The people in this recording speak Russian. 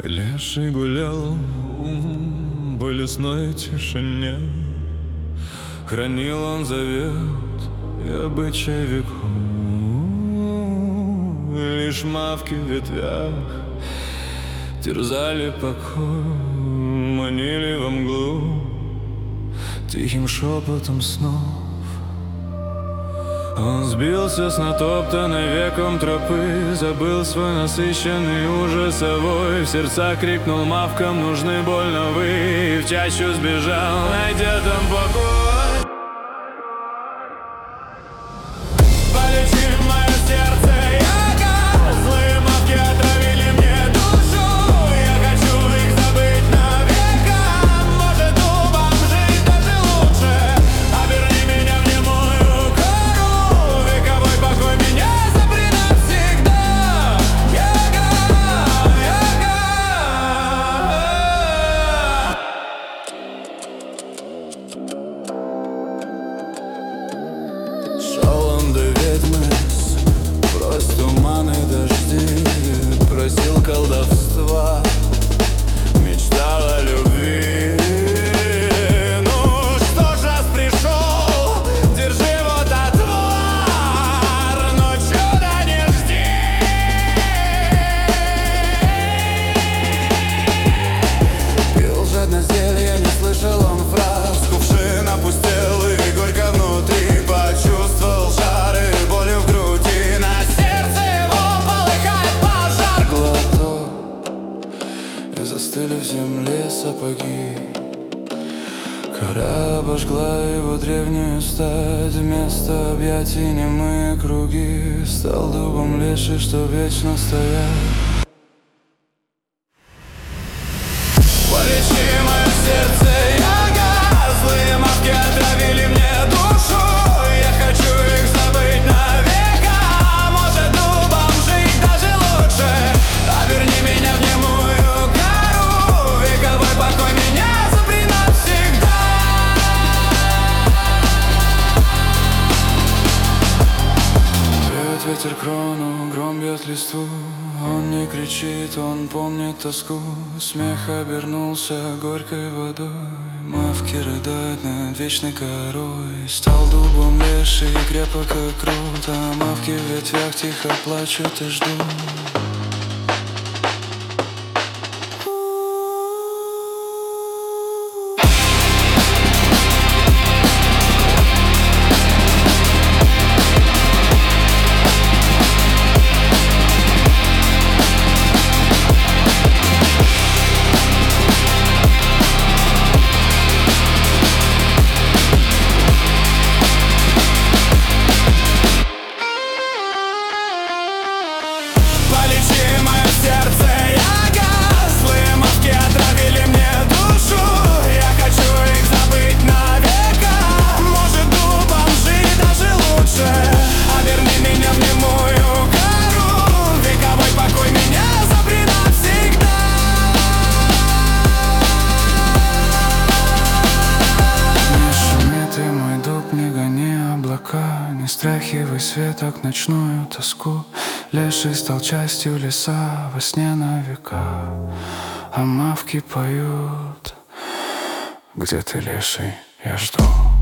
Леший гулял по лесной тишине, хранил он завет и обычай веков. Лишь мавки в ветвях терзали покой, манили во мглу тихим шепотом снов. Он сбился с натоптанной веком тропы, забыл свой насыщенный ужасовой. В сердца крикнул мавкам: нужны больно вы. И в чащу сбежал, найдя там покой. Полечи мое сердце, яга, злые мавки отравили мне душу. Я хочу их забыть навека, может дубом жить даже лучше. Оберни меня в немую кору, вековой покой меня запри навсегда. Яга, яга. Шел он до ведьмы, прось туманы дожди, просил колдовства, мечтал о любви. Ну что ж, раз пришел, держи вот отвар, но чуда не жди. Пил жадно зелье, не слышал он фраз, кувшин опустел и горько внутри. Почувствовал жар и болью в груди, на сердце его полыхает пожар. Глоток, и застыли в земле сапоги. Кора обожгла его древнюю стать, вместо объятий немые круги. Стал дубом леший, что вечно стоят. Полечи мое сердце, яга, злые мавки отравили мне душу. Я хочу их забыть навека, может дубом жить даже лучше. Оберни меня в немую кору, вековой покой меня запри навсегда. Рвет ветер крону, гром бьет листву. Он не кричит, он помнит тоску. Смех обернулся горькой водой. Мавки рыдают над вечной корой. Стал дубом леший, крепок как крут, а мавки в ветвях тихо плачут и ждут. Полечи мое сердце, яга, злые мавки отравили мне душу. Я хочу их забыть навека, может дубом жить даже лучше. Оберни меня в немую кору, вековой покой меня запри навсегда. Не шуми ты, мой дуб, не гони облака, не стряхивай с веток ночную тоску. Леший стал частью леса во сне на века, а мавки поют: где ты, леший, я жду.